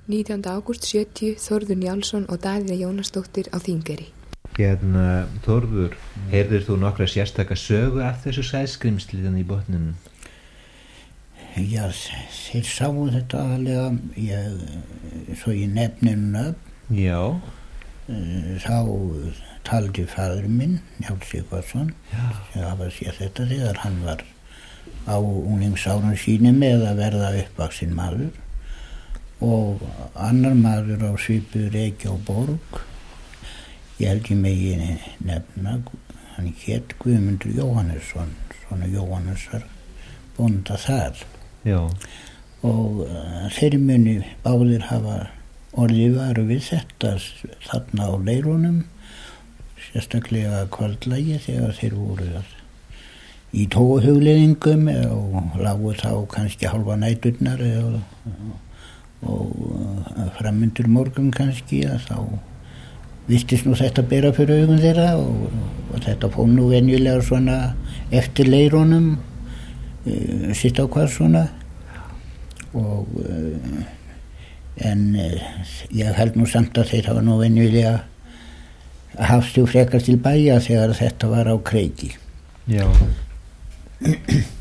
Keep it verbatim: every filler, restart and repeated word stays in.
nítjánda ágúst sjötíu, Þórður Njálsson og Davíða Jónasdóttir á Þingeyri. Hérna, Þórður, heyrðir þú nokkra sérstaka sögu af þessu sæskrimsliðan í botninum? Já, þeir sáu þetta aðalega, ég, svo ég nefni nöfn. Já. Þá taldi faður minn, Njáll Sigvarsson, sem hafa séð þetta þegar hann var á unglingsárum sínum með að verða uppvaxinn maður, og annar maður á svipuðu reki á Borg. Ég held ég megi nefna, hann hét Guðmundur Jóhannesson, svona Jóhannesar bónda þar. Já. Og uh, þeir muni báðir hafa orðið varu við þetta þarna á leirunum, sérstaklega kvöldlagi þegar þeir voru í tóguhugleiðingum og lágu þá kannski hálfa næturnar og, og framundur morgun kannski, að þá vistist nú þetta bera fyrir augum þeirra og, og þetta fór nú venjulega svona eftir leirunum uh, sitt á hvað svona og uh, en uh, ég held nú samt að þeir hafa nú venjulega hafstu frekar til bæja þegar þetta var á kreiki. Já.